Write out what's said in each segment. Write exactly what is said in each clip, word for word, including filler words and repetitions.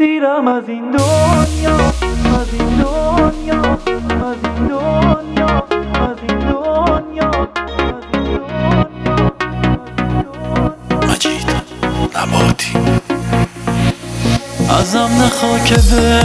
سیرم از این دنیا، از این دنیا، از این دنیا، از این دنیا، از این دنیا. مجید نباتی ازم نخوا که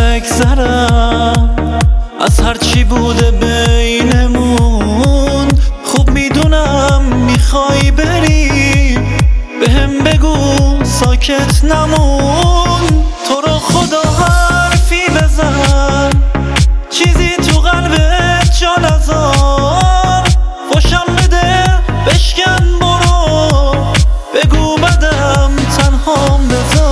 بگذرم از هرچی بوده بینمون. خوب میدونم میخوای بری، بهم بگو ساکت نمون. تو رو خدا حرفی بزن، چیزی تو قلبت جا نذار. خوشم بده بشکن برو، بگو بدم تنهام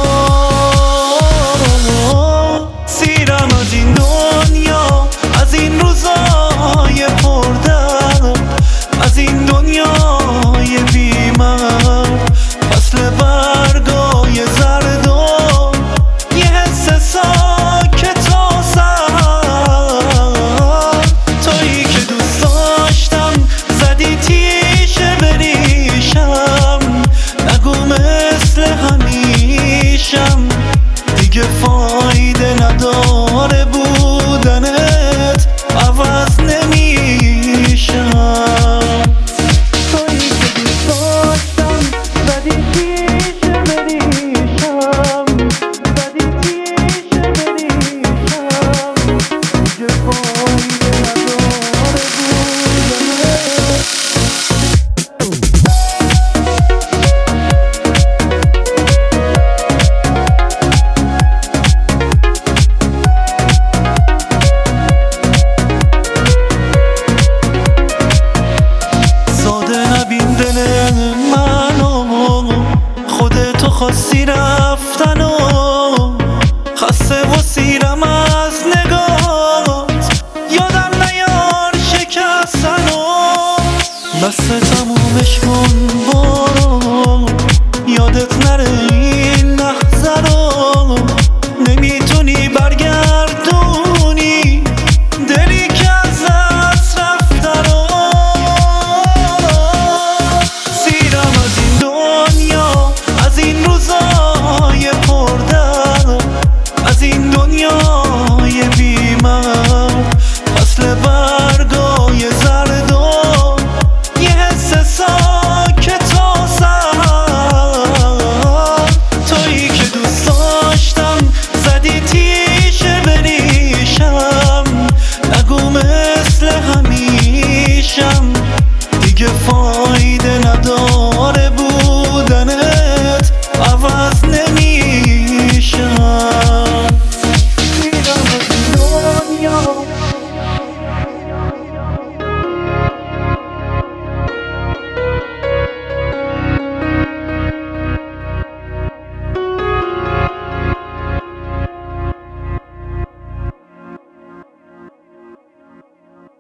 بذار. سیرم از این دنیا، از این روزای پردرد، از این دنیای بی‌مرد. فصل برگای زرد و یه حس ساکت و سرد. تویی که دوست داشتم زدی تیشه بریشم. نگو مثل همیشم دیگه فایده نداره بودنت، عوض نمیشم. تویی که دوست داشتم زدی تیشه بریشم، زدی تیشه بریشم. دیگه فایده نداره بودنت. خودتو خواستی رفتن و خسته و سیرم از نگات. یادم نیار شکستن و بس تمومش کن